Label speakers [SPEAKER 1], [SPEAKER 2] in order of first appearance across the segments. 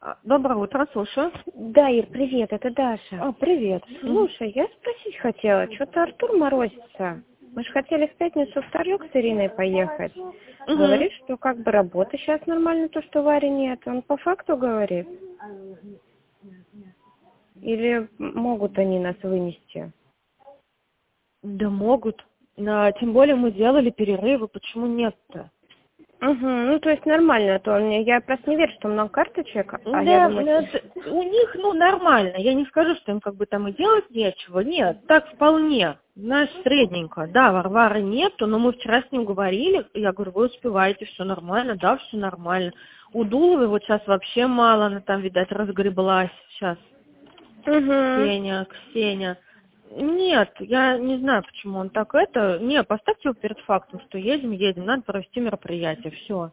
[SPEAKER 1] Доброе утро, слушаю.
[SPEAKER 2] Да, Ир, привет, это Даша.
[SPEAKER 1] Привет.
[SPEAKER 2] Слушай, я спросить хотела, что-то Артур морозится. Мы же хотели в пятницу в Тарёк с Ириной поехать. Говорит, что как бы работа сейчас нормально, то, что Вари нет. Он по факту говорит? Или могут они нас вынести?
[SPEAKER 1] Да могут. Тем более мы делали перерывы, почему нет-то?
[SPEAKER 2] Ну то есть нормально, то я просто не верю, что много карточек, а я
[SPEAKER 1] Да,
[SPEAKER 2] думаю,
[SPEAKER 1] у них, нормально. Я не скажу, что им как бы там и делать нечего. Нет, так вполне. Знаешь, средненько. Да, Варвары нету, но мы вчера с ним говорили. Я говорю, вы успеваете, все нормально? Да, все нормально. У Дуловой вот сейчас вообще мало, она там, видать, разгреблась сейчас. Ксения. Нет, я не знаю, почему он так это. Не, поставьте его перед фактом, что едем, надо провести мероприятие, все.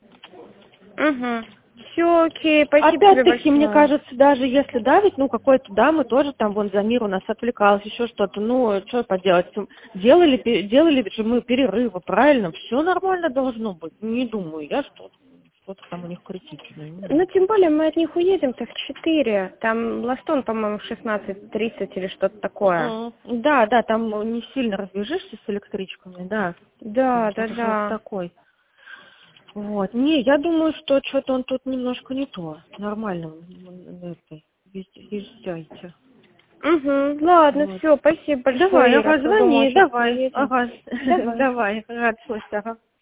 [SPEAKER 2] Все, окей, спасибо тебе
[SPEAKER 1] Опять-таки,
[SPEAKER 2] большое.
[SPEAKER 1] мне кажется, даже если давить, какой-то дамы тоже там, вон, Замир у нас отвлекалась, еще что-то, что поделать. Делали же мы перерывы, правильно? Все нормально должно быть. Не думаю я, что что-то там у них критичное.
[SPEAKER 2] Ну, тем более мы от них уедем-то в 4. Там Ластон, по-моему, в 16:30 или что-то такое.
[SPEAKER 1] Да, там не сильно разбежишься с электричками, да.
[SPEAKER 2] Да.
[SPEAKER 1] Вот такой. Вот. Не, я думаю, что что-то он тут немножко не то. Нормально. Езжайте.
[SPEAKER 2] Ладно,
[SPEAKER 1] Вот.
[SPEAKER 2] все, спасибо большое.
[SPEAKER 1] Давай,
[SPEAKER 2] Ира, а то думала,
[SPEAKER 1] звони,
[SPEAKER 2] сейчас
[SPEAKER 1] давай.
[SPEAKER 2] поедем. Давай.
[SPEAKER 1] Давай, рад слышать,